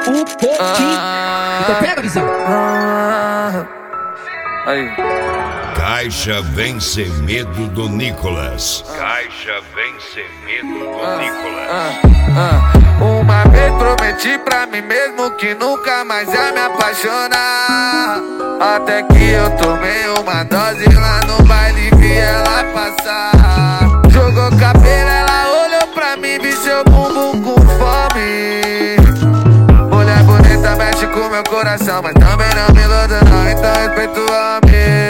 o potinho. Então pega, visão. Aí. Caixa vem sem medo do Nicolas. Caixa vem sem medo do Nicolas. Uma vez prometi pra mim mesmo que nunca mais ia me apaixonar. Até que eu tomei uma dose lá no baile e vi ela passar. Jogou cabelo, ela olhou pra mim, vi seu bumbum com fome. Mulher bonita mexe com meu coração, mas também não me iluda não, então respeito a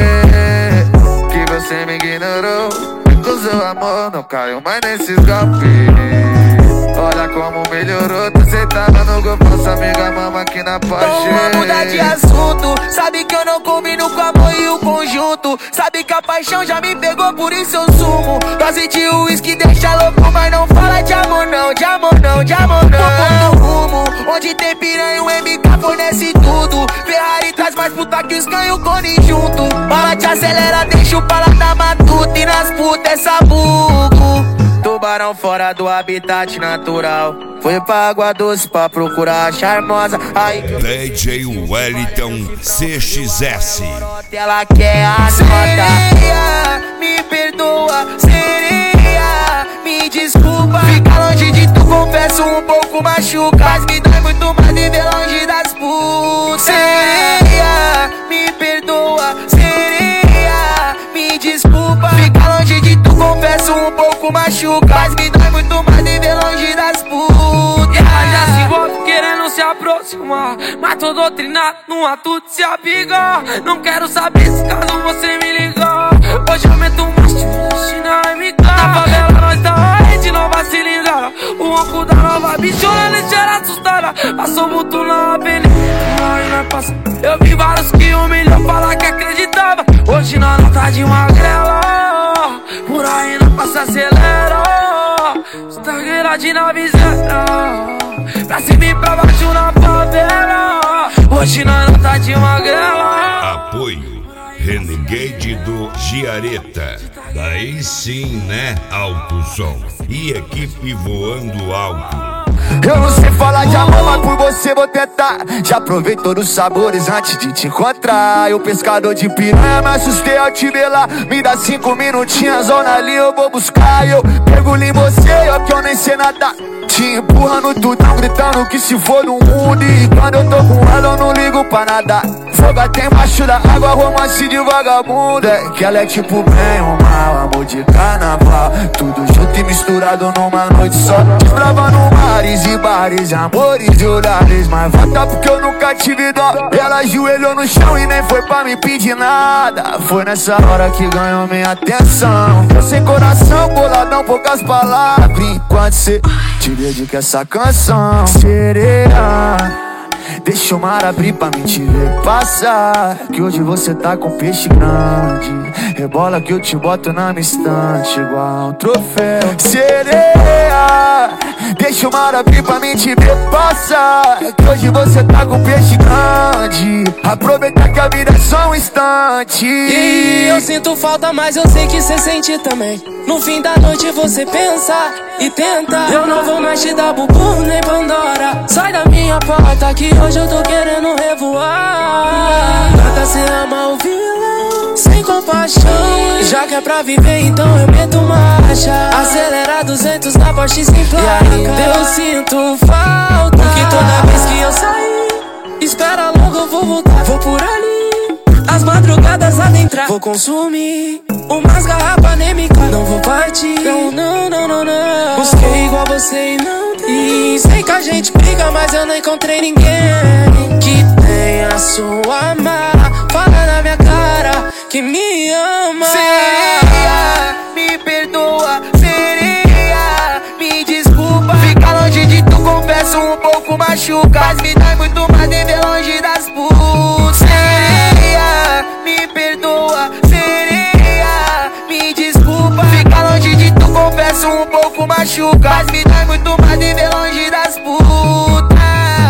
mim. Que você me ignorou, recusou amor, não caiu mais nesses golpes. Olha como melhorou, tu sentava no gol, nossa amiga mama aqui na Porsche. Vamos mudar de assunto, sabe que eu não combino com amor e o conjunto. Sabe que a paixão já me pegou, por isso eu sumo. Dose de uísque deixa louco, mas não fala de amor não, de amor não, de amor não. Tô pondo rumo, onde tem piranha o MK fornece tudo. Ferrari traz mais puta que os canhos cone junto. Bala te acelera, deixa o paladar matuto. E nas putas é sabugo. Tubarão fora do habitat natural. Foi pra água doce pra procurar a charmosa. Aí que eu DJ Wellington CXS. ela quer a nota. Sereia, me perdoa. Sereia, me desculpa. Fica longe de tu, confesso, um pouco machuca. Mas me dói muito mais viver longe das putas. Sereia, me perdoa. Sereia, me desculpa. Fica longe de tu, confesso, um pouco machuca. Mas me dói muito mais viver longe das putas. Ela já se envolve querendo se aproximar, mas tô doutrinado no ato de se abrigar. Não quero saber se caso você me ligar. Hoje eu meto mais te na MK. Na favela nós tá rede, não vai se ligar. O ronco da nova bichona deixa ela assustada. Passou muito na avenida, eu vi vários que humilhou, falar que acreditava. Hoje nós não tá de magrela, por aí não passa acelera. Estangueira de navizeira, pra cima e pra baixo na favela. Hoje nós não tá de magrela. Apoio Renegade do Giareta. Daí sim, né? Alto som. E equipe voando alto. Eu não sei falar de amor, mas por você vou tentar. Já provei todos os sabores antes de te encontrar. Eu pescador de piranha, me assustei ao te ver lá. Me dá 5 minutinhos, zona ali eu vou buscar. Eu mergulho em você, ó, que eu nem sei nadar. Te empurrando tudo, gritando que se for no mundo. E quando eu tô com ela eu não ligo pra nada. Fogo até embaixo da água, romance de vagabundo. É que ela é tipo bem ou mal, amor de carnaval. Tudo junto e misturado numa noite só. Desbravando mares e bares, amores e olhares. Mas volta porque eu nunca tive dó. Ela ajoelhou no chão e nem foi pra me pedir nada. Foi nessa hora que ganhou minha atenção. Eu sem coração, boladão, poucas palavras. Enquanto cê te dedica essa canção. Sereia, deixa o mar abrir pra mim te ver passar. Que hoje você tá com peixe grande. Rebola que eu te boto na minha estante igual um troféu. Sereia, deixa o mar abrir pra mim te ver passar. Que hoje você tá com peixe grande. Aproveita que a vida é só um instante. E eu sinto falta, mas eu sei que cê sente também. No fim da noite você pensa e tenta. Eu não vou mais te dar bubu nem Pandora. Sai da minha porta que hoje eu tô querendo revoar. Nada cê ama o vilão sem compaixão. Já que é pra viver então eu meto marcha. Acelera 200 na Porsche sem placa. E ainda eu sinto falta, porque toda vez que eu sair, espera logo eu vou voltar. Vou por ali, as madrugadas adentrar. Vou consumir umas garrafas nem me cai. Não vou partir, não, não, não, não, não. Busquei igual você e não tem. E sei que a gente briga, mas eu não encontrei ninguém que tenha sua mala. Fala na minha cara que me ama. Sereia, me perdoa. Sereia, me desculpa. Fica longe de tu, confesso, um pouco machuca. Mas me dá muito mais viver longe das putas. Sereia, me perdoa. Sereia, me desculpa. Fica longe de tu, confesso, um pouco machuca. Mas me dá muito mais viver longe das putas.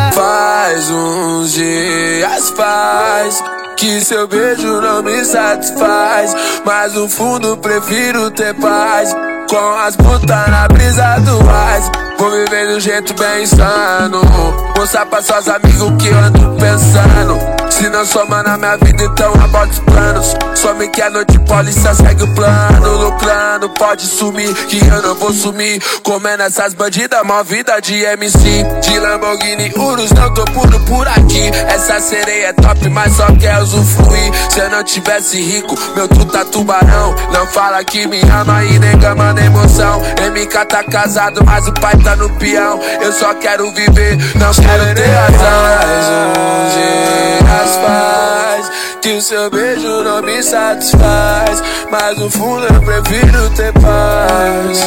Faz uns dias que seu beijo não me satisfaz. Mas no fundo prefiro ter paz com as putas na brisa do Ais. Vou viver do jeito bem insano. Mostrar pra seus amigos que eu ando pensando. Se não soma na minha vida, então aborta os planos. Some que a noite polícia segue o plano. No plano pode sumir, que eu não vou sumir. Comendo essas bandidas, mó vida de MC. De Lamborghini, Urus, não tô puro por aqui. Essa sereia é top, mas só quer usufruir. Se eu não tivesse rico, meu truta tubarão. Não fala que me ama e nega manda emoção. MK tá casado, mas o pai tá no peão. Eu só quero viver, não quero ter atrás. Faz que o seu beijo não me satisfaz, mas no fundo eu prefiro ter paz.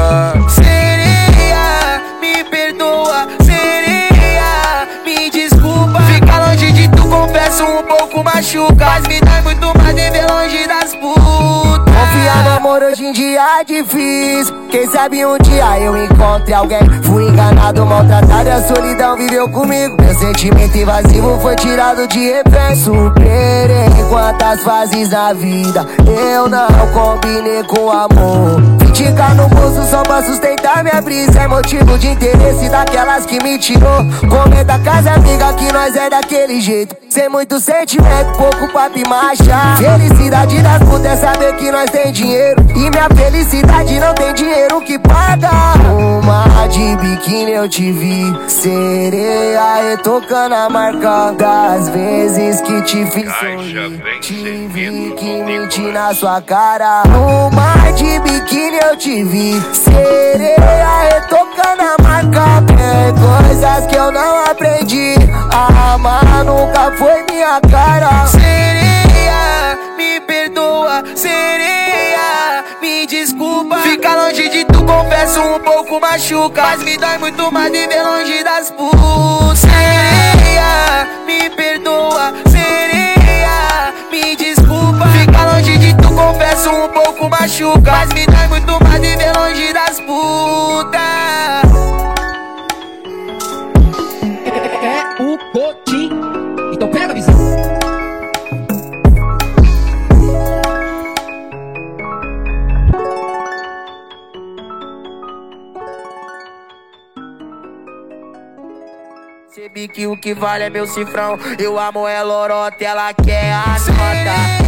Sereia, me perdoa, sereia, me desculpa. Ficar longe de tu, confesso, um pouco machuca, mas me dá muito mais viver longe das putas. Confiar no amor hoje em dia é difícil. Quem sabe um dia eu encontre alguém. Fui enganado, maltratado e a solidão viveu comigo. Meu sentimento invasivo foi tirado de refém. Superei quantas fases na vida, eu não combinei com amor. 20k no bolso só pra sustentar minha brisa. É motivo de interesse daquelas que me tirou. Comenta com as amigas que nós é daquele jeito. Sem muito sentimento, pouco papo e marcha. Felicidade das putas é saber que nós tem dinheiro. E minha felicidade não tem dinheiro que paga. Uma de biquíni eu te vi, sereia retocando a marca das vezes que te fiz sorrir. Tive que mentir na sua cara. Uma de biquíni eu te vi, sereia retocando a marca. Tem coisas que eu não aprendi, amar nunca foi minha cara. Sereia, me perdoa, sereia, me desculpa. Ficar longe de tu, confesso, um pouco machuca, mas me dói muito mais viver longe das putas. Sereia, me perdoa, sereia, me desculpa. Ficar longe de tu, confesso, um pouco machuca, mas me dói muito mais viver longe das putas. É o Cotim. Então pega a visão. Percebi que o que vale é meu cifrão. Eu amo ela, lorota, ela quer a nota.